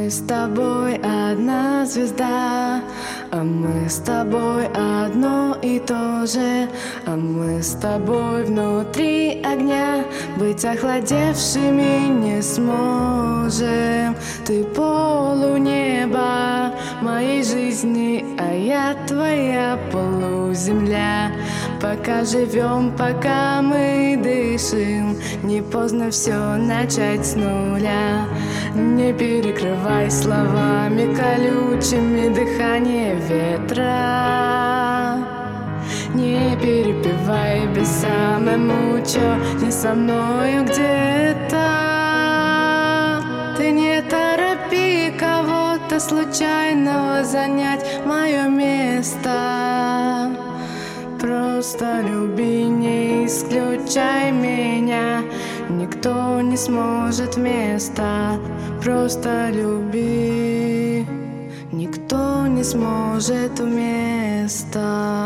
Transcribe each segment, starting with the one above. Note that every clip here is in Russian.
Мы с тобой одна звезда, а мы с тобой одно и то же, а мы с тобой внутри огня, быть охладевшими не сможем. Ты полунеба моей жизни, а я твоя полуземля. Пока живем, пока мы дышим, не поздно все начать с нуля. Не перекрывай словами колючими дыхание ветра. Не перепевай без самому, чё не со мною где-то. Ты не торопи кого-то случайного занять мое место. Просто люби, не исключай меня, никто не сможет вместо. Просто люби, никто не сможет вместо.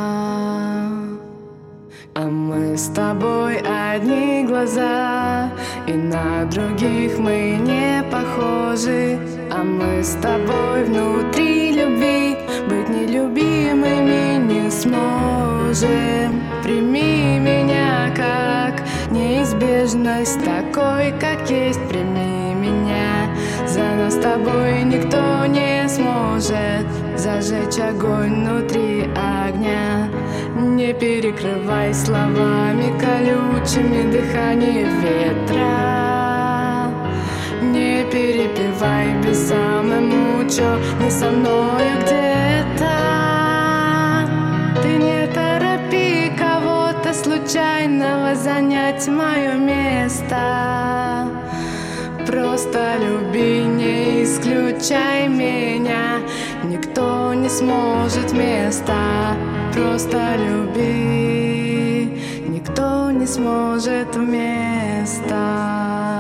А мы с тобой одни глаза, и на других мы не похожи. А мы с тобой внутри любви, быть нелюбимыми не сможем. Прими меня как неизбежность, такой, как есть, прими меня. За нас с тобой никто не сможет зажечь огонь внутри огня. Не перекрывай словами колючими дыхание ветра. Не перепевай без самому, чё не со мною где-то. Ты не торопи кого-то случайного занять мое место. Просто люби, не исключай меня, никто не сможет вместо. Просто люби, никто не сможет вместо.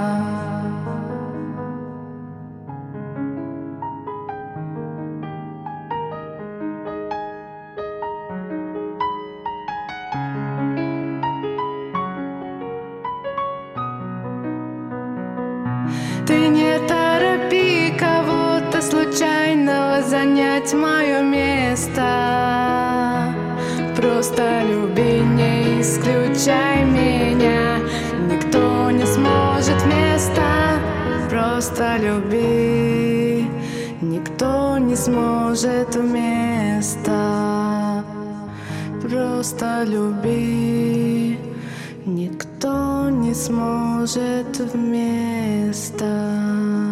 Ты не торопи кого-то случайного занять мое место. Просто люби, не исключай меня, никто не сможет вместо. Просто люби, никто не сможет вместо. Просто люби, никто не сможет вместо.